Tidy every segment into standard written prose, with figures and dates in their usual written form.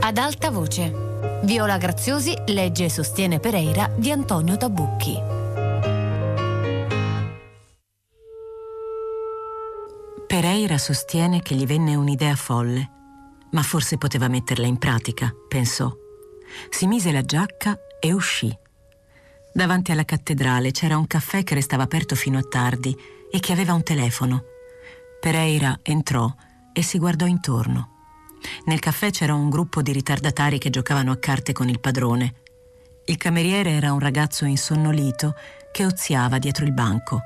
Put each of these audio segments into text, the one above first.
Ad alta voce. Viola Graziosi legge e sostiene Pereira di Antonio Tabucchi. Pereira sostiene che gli venne un'idea folle, ma forse poteva metterla in pratica, pensò. Si mise la giacca e uscì. Davanti alla cattedrale c'era un caffè che restava aperto fino a tardi e che aveva un telefono. Pereira entrò e si guardò intorno. Nel caffè c'era un gruppo di ritardatari che giocavano a carte con il padrone. Il cameriere era un ragazzo insonnolito che oziava dietro il banco.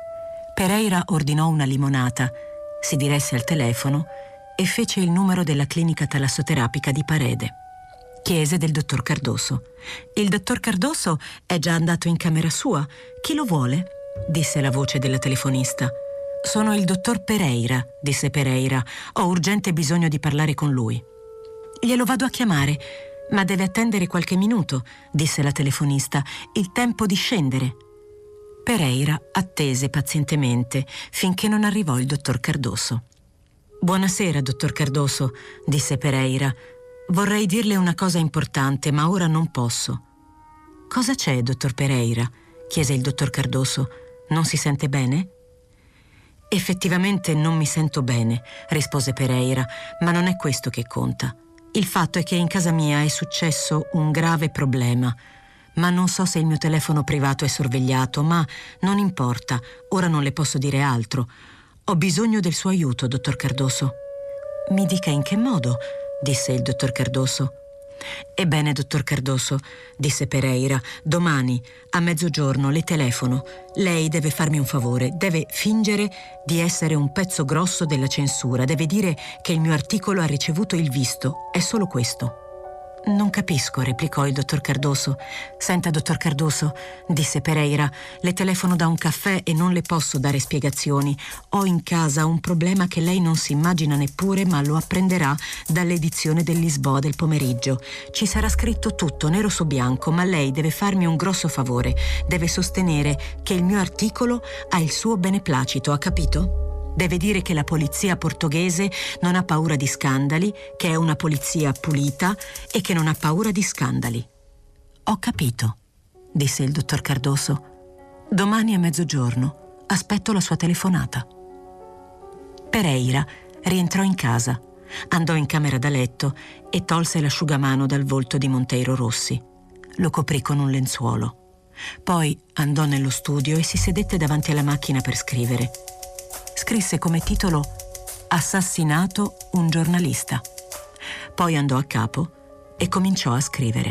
Pereira ordinò una limonata, si diresse al telefono e fece il numero della clinica talassoterapica di Parede. Chiese del dottor Cardoso. «Il dottor Cardoso è già andato in camera sua. Chi lo vuole?» disse la voce della telefonista. «Sono il dottor Pereira», disse Pereira. «Ho urgente bisogno di parlare con lui». «Glielo vado a chiamare, ma deve attendere qualche minuto», disse la telefonista. «Il tempo di scendere». Pereira attese pazientemente finché non arrivò il dottor Cardoso. «Buonasera, dottor Cardoso», disse Pereira. «Vorrei dirle una cosa importante, ma ora non posso». «Cosa c'è, dottor Pereira?» chiese il dottor Cardoso. «Non si sente bene?» «Effettivamente non mi sento bene», rispose Pereira, «ma non è questo che conta. Il fatto è che in casa mia è successo un grave problema. Ma non so se il mio telefono privato è sorvegliato, ma non importa, ora non le posso dire altro. Ho bisogno del suo aiuto, dottor Cardoso». «Mi dica in che modo?» disse il dottor Cardoso. «Ebbene, dottor Cardoso», disse Pereira, «domani a mezzogiorno le telefono. Lei deve farmi un favore, deve fingere di essere un pezzo grosso della censura, deve dire che il mio articolo ha ricevuto il visto. È solo questo». «Non capisco», replicò il dottor Cardoso. «Senta, dottor Cardoso», disse Pereira, «le telefono da un caffè e non le posso dare spiegazioni. Ho in casa un problema che lei non si immagina neppure, ma lo apprenderà dall'edizione del Lisboa del pomeriggio. Ci sarà scritto tutto nero su bianco, ma lei deve farmi un grosso favore. Deve sostenere che il mio articolo ha il suo beneplacito, ha capito? Deve dire che la polizia portoghese non ha paura di scandali, che è una polizia pulita e che non ha paura di scandali». «Ho capito», disse il dottor Cardoso. «Domani a mezzogiorno aspetto la sua telefonata». Pereira rientrò in casa, andò in camera da letto e tolse l'asciugamano dal volto di Monteiro Rossi. Lo coprì con un lenzuolo. Poi andò nello studio e si sedette davanti alla macchina per scrivere. Scrisse come titolo «Assassinato un giornalista». Poi andò a capo e cominciò a scrivere.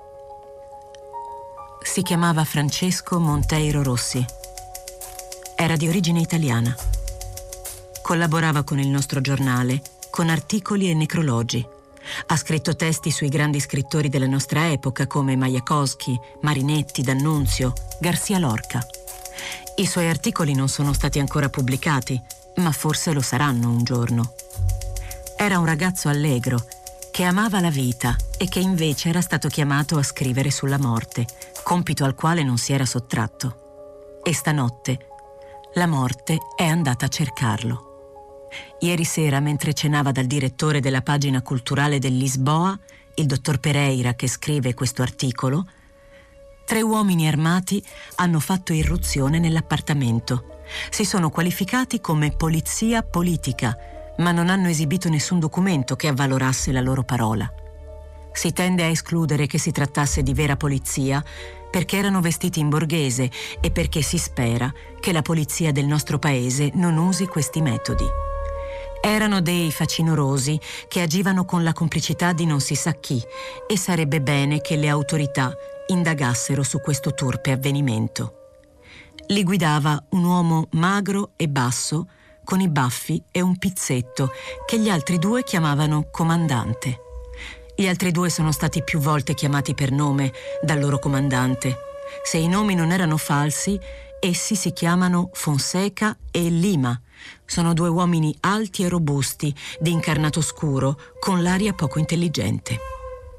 Si chiamava Francesco Monteiro Rossi. Era di origine italiana. Collaborava con il nostro giornale, con articoli e necrologi. Ha scritto testi sui grandi scrittori della nostra epoca come Majakovskij, Marinetti, D'Annunzio, Garcia Lorca. I suoi articoli non sono stati ancora pubblicati, ma forse lo saranno un giorno. Era un ragazzo allegro, che amava la vita e che invece era stato chiamato a scrivere sulla morte, compito al quale non si era sottratto. E stanotte la morte è andata a cercarlo. Ieri sera, mentre cenava dal direttore della pagina culturale del Lisboa, il dottor Pereira, che scrive questo articolo, 3 uomini armati hanno fatto irruzione nell'appartamento. Si sono qualificati come polizia politica, ma non hanno esibito nessun documento che avvalorasse la loro parola. Si tende a escludere che si trattasse di vera polizia perché erano vestiti in borghese e perché si spera che la polizia del nostro paese non usi questi metodi. Erano dei facinorosi che agivano con la complicità di non si sa chi e sarebbe bene che le autorità indagassero su questo turpe avvenimento. Li guidava un uomo magro e basso, con i baffi e un pizzetto, che gli altri 2 chiamavano comandante. Gli altri 2 sono stati più volte chiamati per nome dal loro comandante. Se i nomi non erano falsi, essi si chiamano Fonseca e Lima. Sono 2 uomini alti e robusti, di incarnato scuro, con l'aria poco intelligente.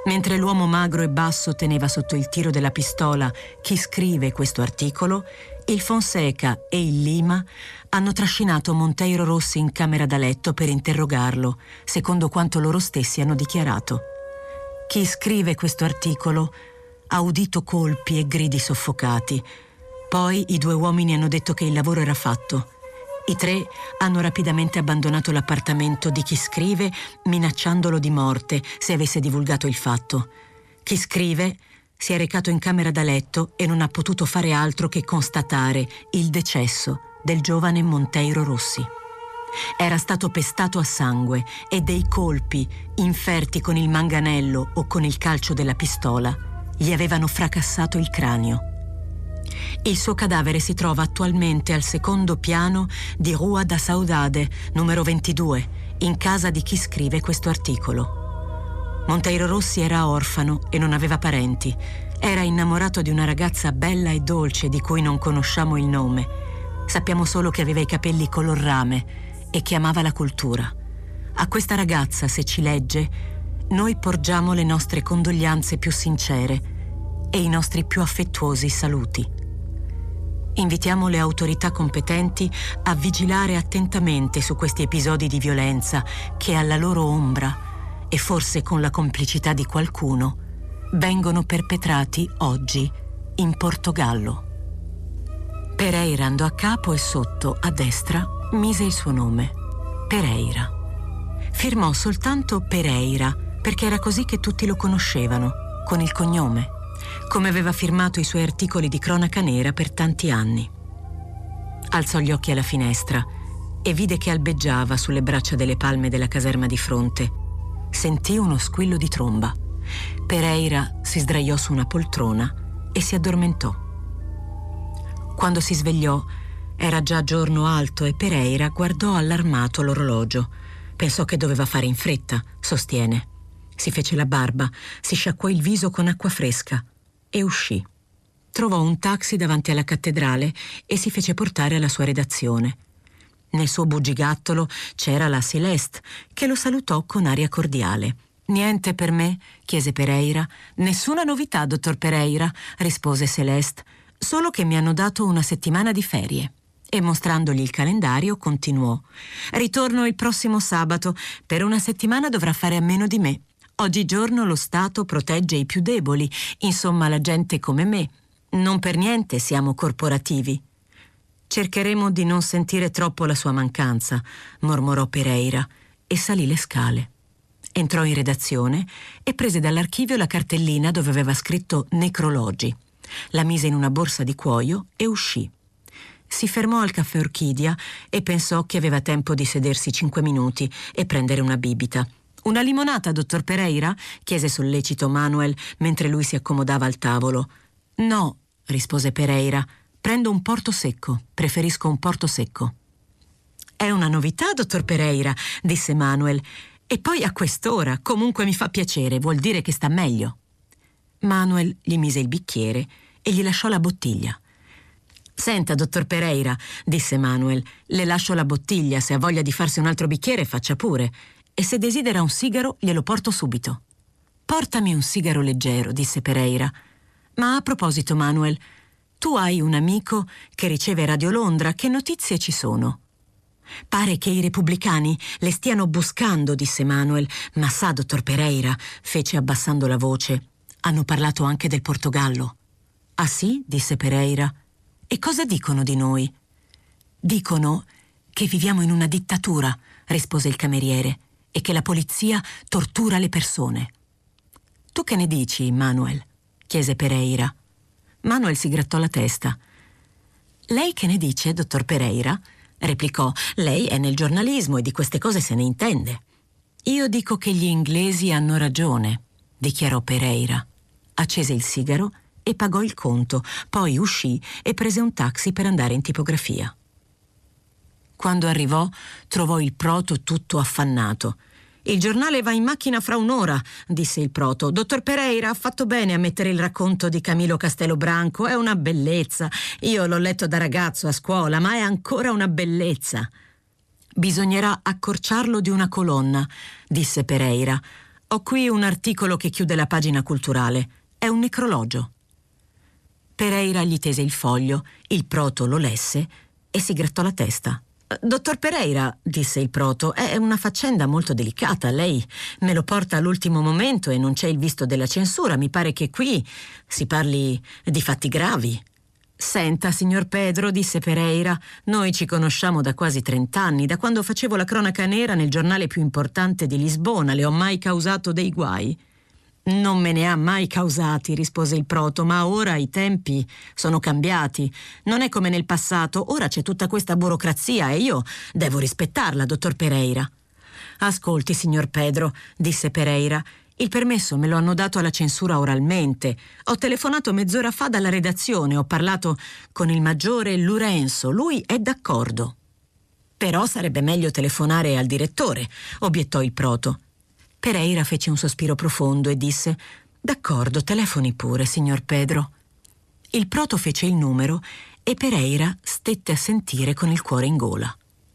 Mentre l'uomo magro e basso teneva sotto il tiro della pistola chi scrive questo articolo, il Fonseca e il Lima hanno trascinato Monteiro Rossi in camera da letto per interrogarlo, secondo quanto loro stessi hanno dichiarato. Chi scrive questo articolo ha udito colpi e gridi soffocati. Poi i 2 uomini hanno detto che il lavoro era fatto. I 3 hanno rapidamente abbandonato l'appartamento di chi scrive, minacciandolo di morte se avesse divulgato il fatto. Chi scrive si è recato in camera da letto e non ha potuto fare altro che constatare il decesso del giovane Monteiro Rossi. Era stato pestato a sangue e dei colpi, inferti con il manganello o con il calcio della pistola, gli avevano fracassato il cranio. Il suo cadavere si trova attualmente al secondo piano di Rua da Saudade, numero 22, in casa di chi scrive questo articolo. Monteiro Rossi era orfano e non aveva parenti. Era innamorato di una ragazza bella e dolce di cui non conosciamo il nome. Sappiamo solo che aveva i capelli color rame e che amava la cultura. A questa ragazza, se ci legge, noi porgiamo le nostre condoglianze più sincere e i nostri più affettuosi saluti. Invitiamo le autorità competenti a vigilare attentamente su questi episodi di violenza che alla loro ombra, e forse con la complicità di qualcuno, vengono perpetrati oggi in Portogallo. Pereira andò a capo e sotto, a destra, mise il suo nome, Pereira. Firmò soltanto Pereira, perché era così che tutti lo conoscevano, con il cognome, come aveva firmato i suoi articoli di cronaca nera per tanti anni. Alzò gli occhi alla finestra e vide che albeggiava sulle braccia delle palme della caserma di fronte. Sentì uno squillo di tromba. Pereira si sdraiò su una poltrona e si addormentò. Quando si svegliò era già giorno alto e Pereira guardò allarmato l'orologio. Pensò che doveva fare in fretta, sostiene. Si fece la barba, si sciacquò il viso con acqua fresca e uscì. Trovò un taxi davanti alla cattedrale e si fece portare alla sua redazione. Nel suo bugigattolo c'era la Celeste, che lo salutò con aria cordiale. «Niente per me?» chiese Pereira. «Nessuna novità, dottor Pereira», rispose Celeste, «solo che mi hanno dato una settimana di ferie». E mostrandogli il calendario continuò. «Ritorno il prossimo sabato. Per una settimana dovrà fare a meno di me. Oggigiorno lo Stato protegge i più deboli, insomma la gente come me. Non per niente siamo corporativi». «Cercheremo di non sentire troppo la sua mancanza», mormorò Pereira e salì le scale. Entrò in redazione e prese dall'archivio la cartellina dove aveva scritto necrologi. La mise in una borsa di cuoio e uscì. Si fermò al caffè Orchidia e pensò che aveva tempo di sedersi 5 minuti e prendere una bibita. «Una limonata, dottor Pereira?» chiese sollecito Manuel mentre lui si accomodava al tavolo. «No», rispose Pereira. «Prendo un porto secco. Preferisco un porto secco». «È una novità, dottor Pereira», disse Manuel. «E poi a quest'ora. Comunque mi fa piacere. Vuol dire che sta meglio». Manuel gli mise il bicchiere e gli lasciò la bottiglia. «Senta, dottor Pereira», disse Manuel, «le lascio la bottiglia. Se ha voglia di farsi un altro bicchiere, faccia pure. E se desidera un sigaro, glielo porto subito». «Portami un sigaro leggero», disse Pereira. «Ma a proposito, Manuel, tu hai un amico che riceve Radio Londra. Che notizie ci sono?» «Pare che i repubblicani le stiano buscando», disse Manuel. «Ma sa, dottor Pereira», fece abbassando la voce, «hanno parlato anche del Portogallo». «Ah sì?» disse Pereira. «E cosa dicono di noi?» «Dicono che viviamo in una dittatura», rispose il cameriere, «e che la polizia tortura le persone». «Tu che ne dici, Manuel?» chiese Pereira. Manuel si grattò la testa. «Lei che ne dice, dottor Pereira?» replicò. «Lei è nel giornalismo e di queste cose se ne intende». «Io dico che gli inglesi hanno ragione», dichiarò Pereira. Accese il sigaro e pagò il conto, poi uscì e prese un taxi per andare in tipografia. Quando arrivò, trovò il proto tutto affannato. «Il giornale va in macchina fra un'ora», disse il proto. «Dottor Pereira ha fatto bene a mettere il racconto di Camilo Castelobranco. È una bellezza. Io l'ho letto da ragazzo a scuola, ma è ancora una bellezza». «Bisognerà accorciarlo di una colonna», disse Pereira. Ho qui un articolo che chiude la pagina culturale. È un necrologio. Pereira gli tese il foglio, il proto lo lesse e si grattò la testa. Dottor Pereira, disse il proto, è una faccenda molto delicata. Lei me lo porta all'ultimo momento e non c'è il visto della censura. Mi pare che qui si parli di fatti gravi. Senta, signor Pedro, disse Pereira, noi ci conosciamo da quasi 30 anni, da quando facevo la cronaca nera nel giornale più importante di Lisbona. Le ho mai causato dei guai? Non me ne ha mai causati, rispose il proto, ma ora i tempi sono cambiati. Non è come nel passato, ora c'è tutta questa burocrazia e io devo rispettarla, dottor Pereira. Ascolti, signor Pedro, disse Pereira, il permesso me lo hanno dato alla censura oralmente. Ho telefonato mezz'ora fa dalla redazione, ho parlato con il maggiore Lourenço, lui è d'accordo. Però sarebbe meglio telefonare al direttore, obiettò il proto. Pereira fece un sospiro profondo e disse: d'accordo, telefoni pure, signor Pedro. Il proto fece il numero e Pereira stette a sentire con il cuore in gola.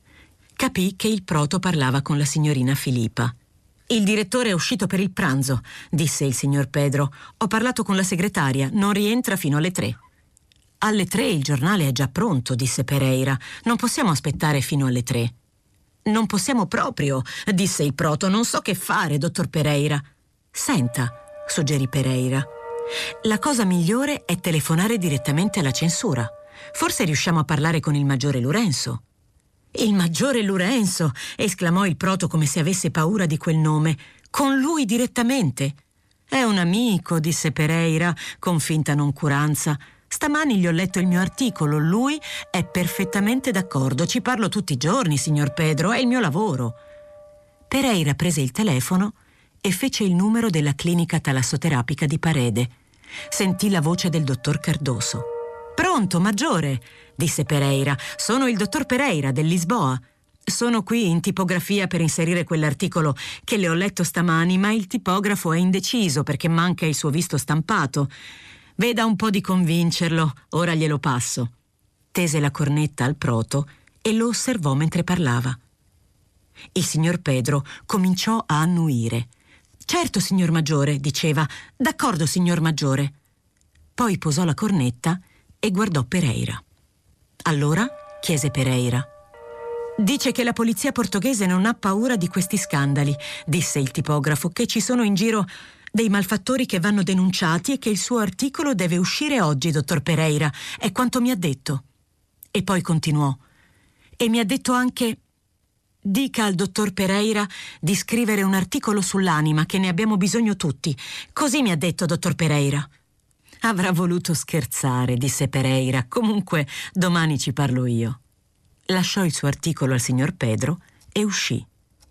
Capì che il proto parlava con la signorina Filipa. Il direttore è uscito per il pranzo, disse il signor Pedro. Ho parlato con la segretaria, non rientra fino alle 3. Alle 3 il giornale è già pronto, disse Pereira. Non possiamo aspettare fino alle 3. Non possiamo proprio, disse il proto. Non so che fare, dottor Pereira. Senta, suggerì Pereira, la cosa migliore è telefonare direttamente alla censura. Forse riusciamo a parlare con il maggiore Lourenço. Il maggiore Lourenço, esclamò il proto come se avesse paura di quel nome. Con lui direttamente? È un amico, disse Pereira con finta noncuranza. Stamani gli ho letto il mio articolo, lui è perfettamente d'accordo, ci parlo tutti i giorni, signor Pedro, è il mio lavoro. Pereira prese il telefono e fece il numero della clinica talassoterapica di Parede. Sentì la voce del dottor Cardoso. Pronto, maggiore, disse Pereira, sono il dottor Pereira del Lisboa. Sono qui in tipografia per inserire quell'articolo che le ho letto stamani, ma il tipografo è indeciso perché manca il suo visto stampato. Veda un po' di convincerlo, ora glielo passo. Tese la cornetta al proto e lo osservò mentre parlava. Il signor Pedro cominciò a annuire. Certo, signor maggiore, diceva. D'accordo, signor maggiore. Poi posò la cornetta e guardò Pereira. Allora, chiese Pereira. Dice che la polizia portoghese non ha paura di questi scandali, disse il tipografo, che ci sono in giro dei malfattori che vanno denunciati e che il suo articolo deve uscire oggi, dottor Pereira. È quanto mi ha detto. E poi continuò. E mi ha detto anche: dica al dottor Pereira di scrivere un articolo sull'anima, che ne abbiamo bisogno tutti. Così mi ha detto, dottor Pereira. Avrà voluto scherzare, disse Pereira. Comunque, domani ci parlo io. Lasciò il suo articolo al signor Pedro e uscì.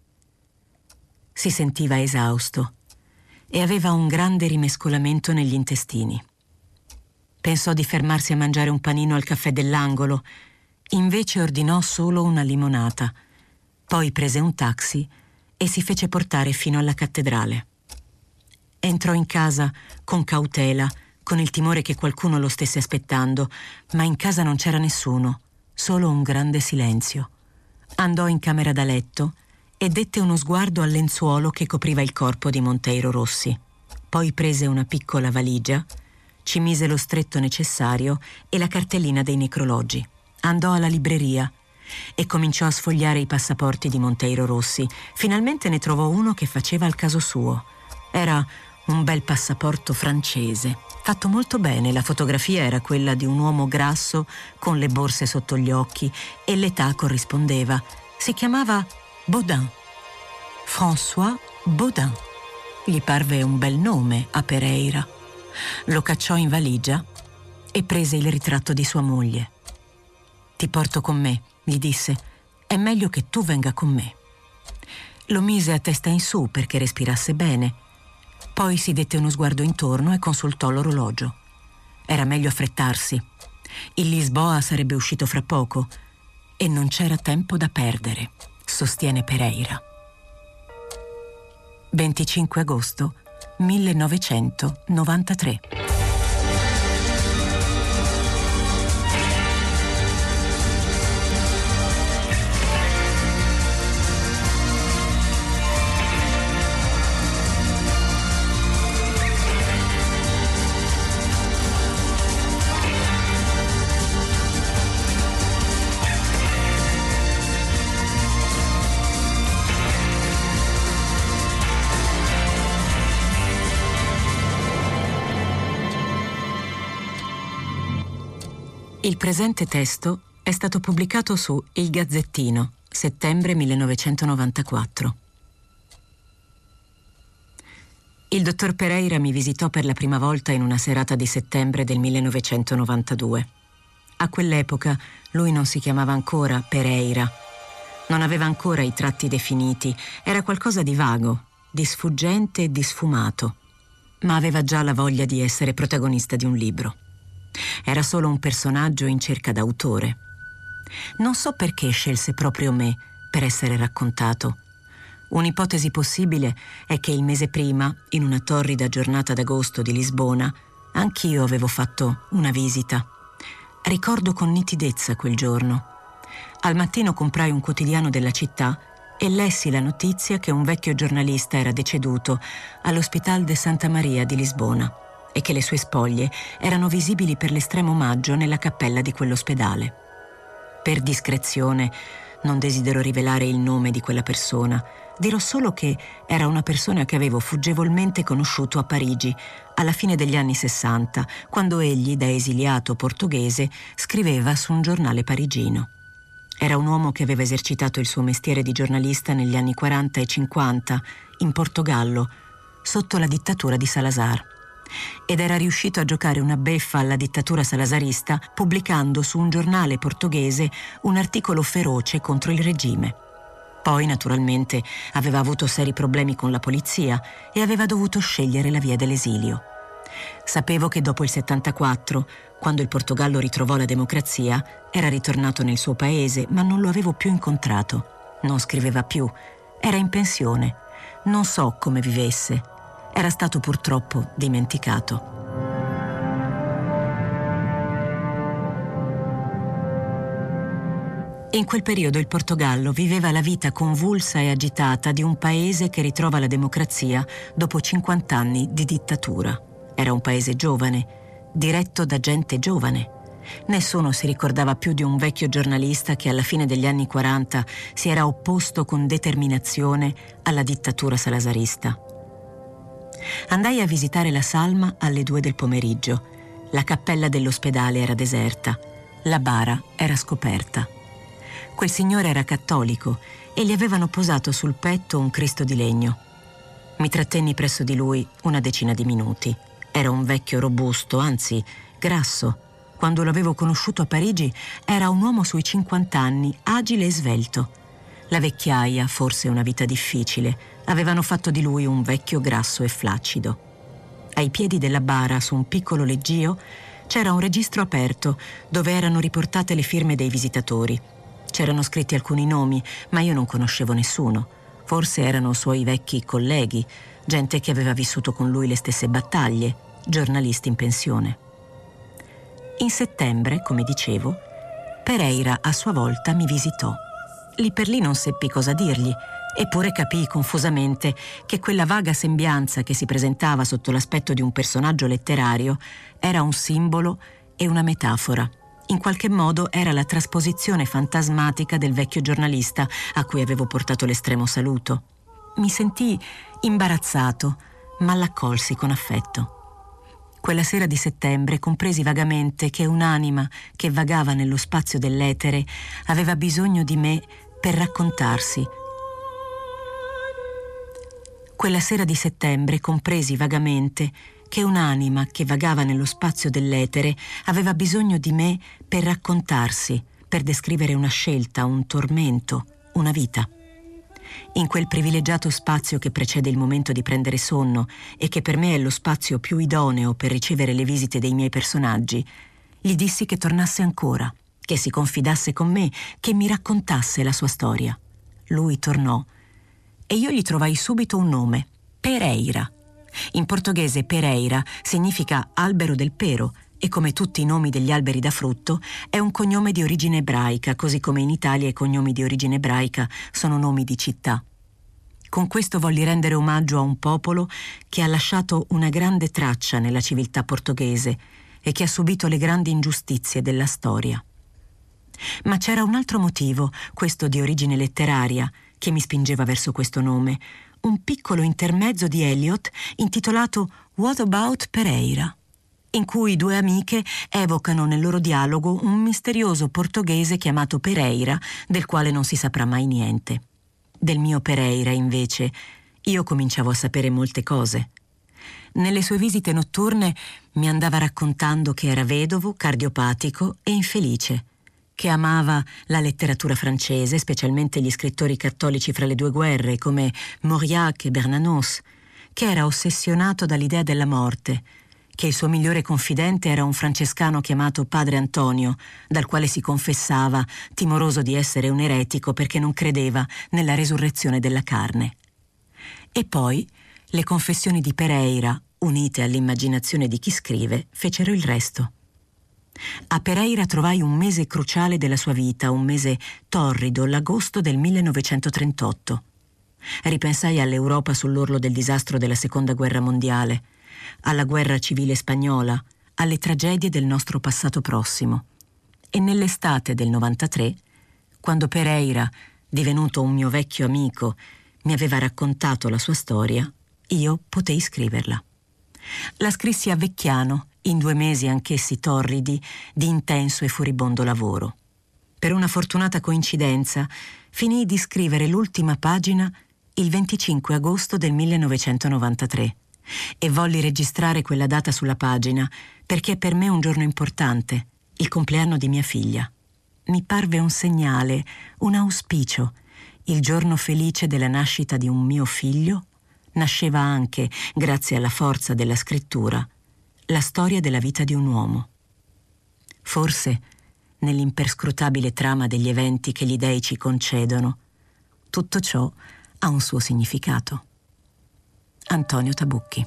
Si sentiva esausto e aveva un grande rimescolamento negli intestini. Pensò di fermarsi a mangiare un panino al caffè dell'angolo, invece ordinò solo una limonata. Poi prese un taxi e si fece portare fino alla cattedrale. Entrò in casa con cautela, con il timore che qualcuno lo stesse aspettando, ma in casa non c'era nessuno, solo un grande silenzio. Andò in camera da letto e dette uno sguardo al lenzuolo che copriva il corpo di Monteiro Rossi. Poi prese una piccola valigia, ci mise lo stretto necessario e la cartellina dei necrologi. Andò alla libreria e cominciò a sfogliare i passaporti di Monteiro Rossi. Finalmente ne trovò uno che faceva al caso suo. Era un bel passaporto francese, fatto molto bene. La fotografia era quella di un uomo grasso con le borse sotto gli occhi e l'età corrispondeva. Si chiamava Baudin. François Baudin. Gli parve un bel nome a Pereira. Lo cacciò in valigia e prese il ritratto di sua moglie. Ti porto con me, gli disse. È meglio che tu venga con me. Lo mise a testa in su perché respirasse bene. Poi si dette uno sguardo intorno e consultò l'orologio. Era meglio affrettarsi. Il Lisboa sarebbe uscito fra poco e non c'era tempo da perdere, sostiene Pereira. 25 agosto 1993. Il presente testo è stato pubblicato su Il Gazzettino, settembre 1994. Il dottor Pereira mi visitò per la prima volta in una serata di settembre del 1992. A quell'epoca lui non si chiamava ancora Pereira, non aveva ancora i tratti definiti, era qualcosa di vago, di sfuggente e di sfumato, ma aveva già la voglia di essere protagonista di un libro. Era solo un personaggio in cerca d'autore. Non so perché scelse proprio me per essere raccontato. Un'ipotesi possibile è che il mese prima, in una torrida giornata d'agosto di Lisbona, anch'io avevo fatto una visita. Ricordo con nitidezza quel giorno. Al mattino comprai un quotidiano della città e lessi la notizia che un vecchio giornalista era deceduto all'Hospital de Santa Maria di Lisbona e che le sue spoglie erano visibili per l'estremo maggio nella cappella di quell'ospedale. Per discrezione non desidero rivelare il nome di quella persona, dirò solo che era una persona che avevo fuggevolmente conosciuto a Parigi alla fine degli anni 60, quando egli, da esiliato portoghese, scriveva su un giornale parigino. Era un uomo che aveva esercitato il suo mestiere di giornalista negli anni 40 e 50 in Portogallo, sotto la dittatura di Salazar, ed era riuscito a giocare una beffa alla dittatura salazarista pubblicando su un giornale portoghese un articolo feroce contro il regime. Poi, naturalmente, aveva avuto seri problemi con la polizia e aveva dovuto scegliere la via dell'esilio. Sapevo che dopo il 74, quando il Portogallo ritrovò la democrazia, era ritornato nel suo paese, ma non lo avevo più incontrato. Non scriveva più, era in pensione. Non so come vivesse. Era stato purtroppo dimenticato. In quel periodo il Portogallo viveva la vita convulsa e agitata di un paese che ritrova la democrazia dopo 50 anni di dittatura. Era un paese giovane, diretto da gente giovane. Nessuno si ricordava più di un vecchio giornalista che alla fine degli anni 40 si era opposto con determinazione alla dittatura salazarista. Andai a visitare la salma alle 2 del pomeriggio. La cappella dell'ospedale era deserta. La bara era scoperta. Quel signore era cattolico e gli avevano posato sul petto un Cristo di legno. Mi trattenni presso di lui una decina di minuti. Era un vecchio robusto, anzi grasso. Quando l'avevo conosciuto a Parigi era un uomo sui 50 anni, agile e svelto. La vecchiaia, forse una vita difficile, avevano fatto di lui un vecchio grasso e flaccido. Ai piedi della bara, su un piccolo leggio, c'era un registro aperto dove erano riportate le firme dei visitatori. C'erano scritti alcuni nomi, ma io non conoscevo nessuno. Forse erano suoi vecchi colleghi, gente che aveva vissuto con lui le stesse battaglie, giornalisti in pensione. In settembre, come dicevo, Pereira a sua volta mi visitò. Lì per lì non seppi cosa dirgli, eppure capii confusamente che quella vaga sembianza che si presentava sotto l'aspetto di un personaggio letterario era un simbolo e una metafora. In qualche modo era la trasposizione fantasmatica del vecchio giornalista a cui avevo portato l'estremo saluto. Mi sentii imbarazzato, ma l'accolsi con affetto. Quella sera di settembre compresi vagamente che un'anima che vagava nello spazio dell'etere aveva bisogno di me per raccontarsi. Quella sera di settembre compresi vagamente che un'anima che vagava nello spazio dell'etere aveva bisogno di me per raccontarsi, per descrivere una scelta, un tormento, una vita. In quel privilegiato spazio che precede il momento di prendere sonno e che per me è lo spazio più idoneo per ricevere le visite dei miei personaggi, gli dissi che tornasse ancora, che si confidasse con me, che mi raccontasse la sua storia. Lui tornò e io gli trovai subito un nome, Pereira. In portoghese Pereira significa albero del pero e come tutti i nomi degli alberi da frutto è un cognome di origine ebraica, così come in Italia i cognomi di origine ebraica sono nomi di città. Con questo volli rendere omaggio a un popolo che ha lasciato una grande traccia nella civiltà portoghese e che ha subito le grandi ingiustizie della storia. Ma c'era un altro motivo, questo di origine letteraria, che mi spingeva verso questo nome, un piccolo intermezzo di Eliot intitolato What About Pereira? in cui due amiche evocano nel loro dialogo un misterioso portoghese chiamato Pereira, del quale non si saprà mai niente. Del mio Pereira, invece, io cominciavo a sapere molte cose. Nelle sue visite notturne mi andava raccontando che era vedovo, cardiopatico e infelice, che amava la letteratura francese, specialmente gli scrittori cattolici fra le due guerre, come Mauriac e Bernanos, che era ossessionato dall'idea della morte, che il suo migliore confidente era un francescano chiamato Padre Antonio, dal quale si confessava, timoroso di essere un eretico perché non credeva nella resurrezione della carne. E poi le confessioni di Pereira, unite all'immaginazione di chi scrive, fecero il resto. A Pereira trovai un mese cruciale della sua vita, un mese torrido, l'agosto del 1938. Ripensai all'Europa sull'orlo del disastro della Seconda Guerra Mondiale, alla guerra civile spagnola, alle tragedie del nostro passato prossimo. E nell'estate del 93, quando Pereira, divenuto un mio vecchio amico, mi aveva raccontato la sua storia, io potei scriverla. La scrissi a Vecchiano, in 2 mesi anch'essi torridi, di intenso e furibondo lavoro. Per una fortunata coincidenza, finii di scrivere l'ultima pagina il 25 agosto del 1993 e volli registrare quella data sulla pagina perché è per me un giorno importante, il compleanno di mia figlia. Mi parve un segnale, un auspicio. Il giorno felice della nascita di un mio figlio nasceva anche, grazie alla forza della scrittura, la storia della vita di un uomo. Forse, nell'imperscrutabile trama degli eventi che gli dei ci concedono, tutto ciò ha un suo significato. Antonio Tabucchi.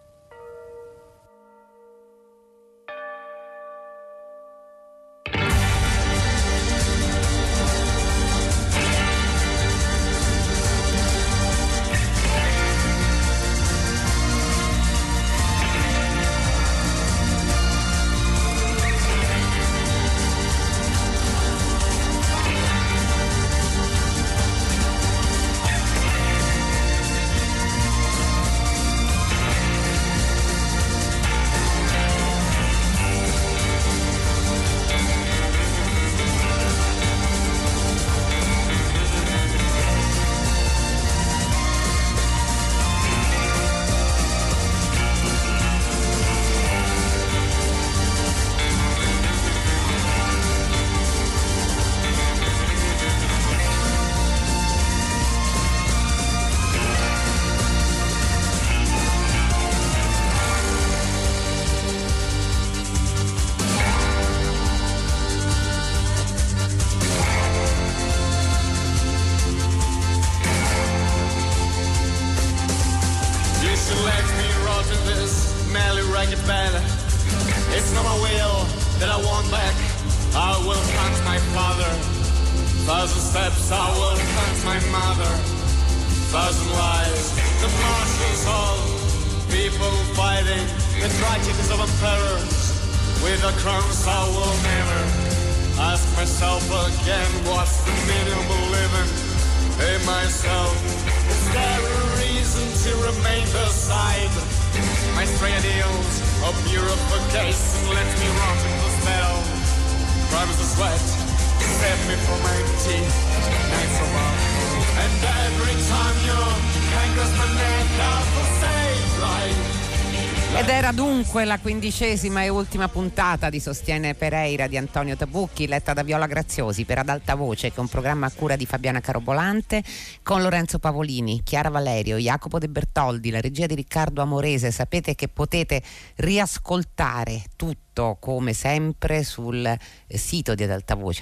Ed era dunque la 15ª e ultima puntata di Sostiene Pereira di Antonio Tabucchi, letta da Viola Graziosi per Ad Alta Voce, che è un programma a cura di Fabiana Carobolante, con Lorenzo Pavolini, Chiara Valerio, Jacopo De Bertoldi, la regia di Riccardo Amorese. Sapete che potete riascoltare tutto come sempre sul sito di Adaltavoce,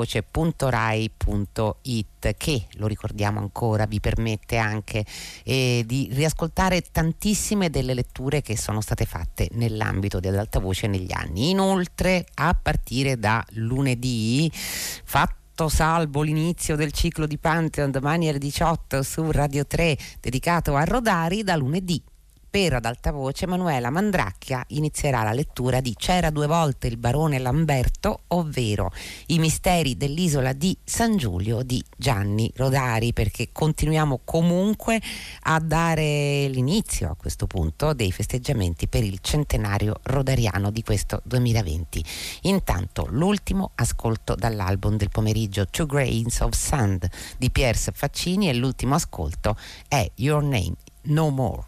adaltavoce.rai.it, che, lo ricordiamo ancora, vi permette anche di riascoltare tantissime delle letture che sono state fatte nell'ambito di Adaltavoce negli anni. Inoltre, a partire da lunedì, fatto salvo l'inizio del ciclo di Pantheon domani alle 18 su Radio 3 dedicato a Rodari, da lunedì per Ad alta voce Manuela Mandracchia inizierà la lettura di C'era due volte il barone Lamberto, ovvero I misteri dell'isola di San Giulio di Gianni Rodari, perché continuiamo comunque a dare l'inizio a questo punto dei festeggiamenti per il centenario rodariano di questo 2020. Intanto l'ultimo ascolto dall'album del pomeriggio, Two Grains of Sand di Piers Faccini, e l'ultimo ascolto è Your Name No More.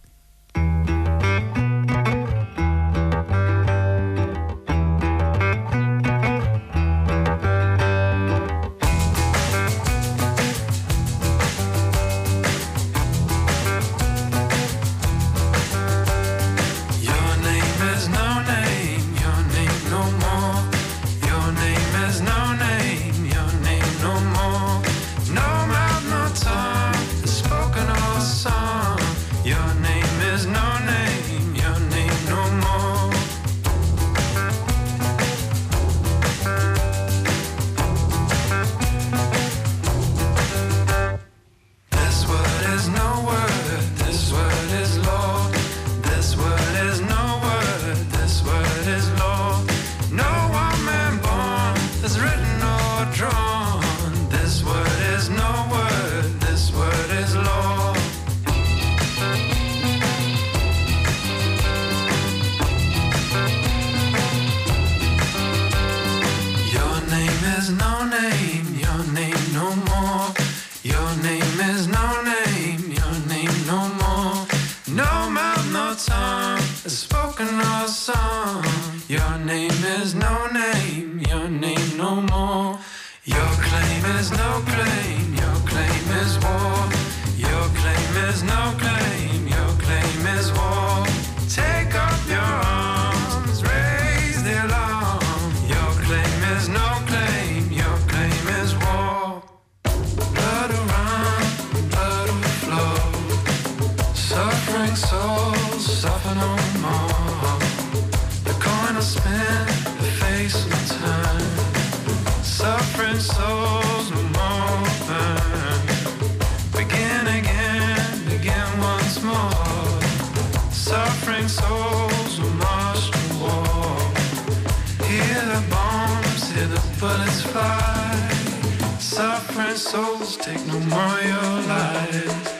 Bullets fly, suffering souls take no more of your life.